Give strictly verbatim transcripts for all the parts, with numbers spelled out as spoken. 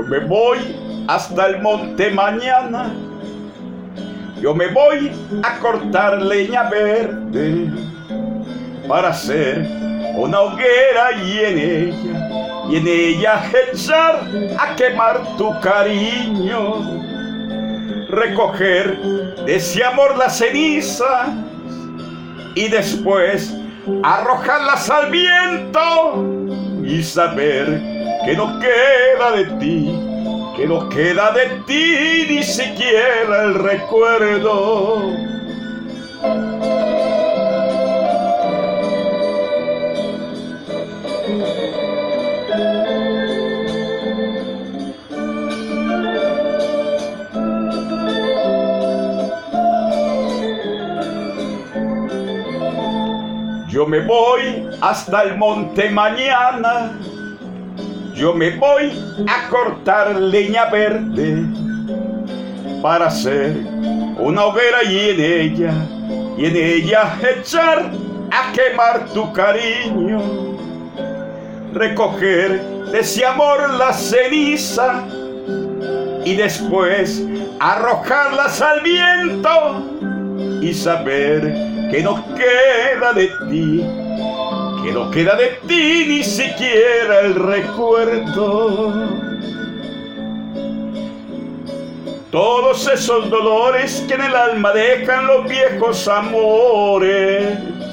me voy hasta el monte mañana. Yo me voy a cortar leña verde para hacer una hoguera y en ella, y en ella echar a quemar tu cariño. Recoger de ese amor las cenizas y después arrojarlas al viento y saber que no queda de ti, que no queda de ti ni siquiera el recuerdo. Yo me voy hasta el monte mañana. Yo me voy a cortar leña verde para hacer una hoguera y en ella, y en ella echar a quemar tu cariño. Recoger de ese amor la ceniza y después arrojarlas al viento y saber que no queda de ti, que no queda de ti ni siquiera el recuerdo. Todos esos dolores que en el alma dejan los viejos amores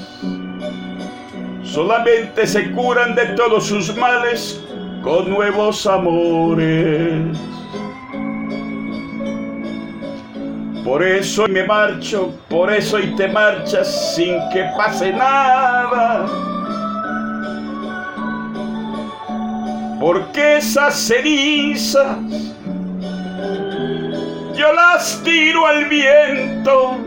solamente se curan de todos sus males con nuevos amores. Por eso me marcho, por eso y te marchas sin que pase nada. Porque esas cenizas yo las tiro al viento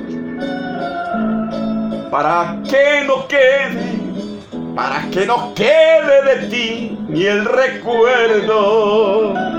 para que no quede, para que no quede de ti ni el recuerdo.